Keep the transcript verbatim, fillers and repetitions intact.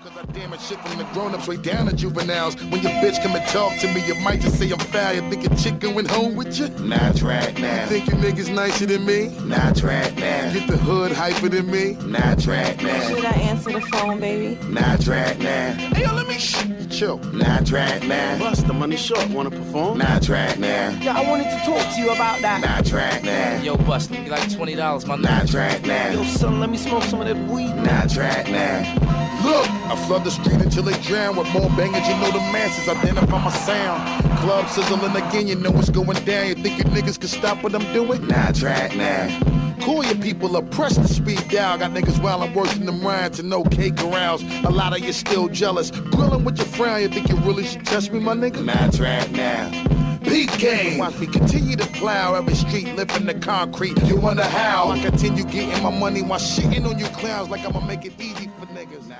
Cause I damn it shit from the grown-ups way down to juveniles. When your bitch come and talk to me, you might just say I'm foul. You think your chicken went home with you? Not right now. You think you niggas nicer than me? Not right now. Get the hood hyper than me? Not right now. Should I answer the phone, baby? Not right now. Hey, yo, let me shh. Chill. Not right now. Bust the money short. Wanna perform? Not right now. Yo, I wanted to talk to you about that. Not right now. Yo, Bust, give me like twenty dollars, my Not right now. Yo, son, let me smoke some of that weed. Not right now. Look, I flood the street until they drown. With more bangers, you know the masses identify my sound. Club sizzling again, you know what's going down. You think you niggas can stop what I'm doing? Not right now. Call your people up, press the speed down. Got niggas wildin' worse than them rhymes and no cake corrals. A lot of you still jealous. Grillin' with your frown, you think you really should test me, my nigga? Not right now. Peak game. Watch me continue to plow every street, lifting the concrete. You wonder how I continue getting my money while shitting on you clowns like I'ma make it easy for niggas.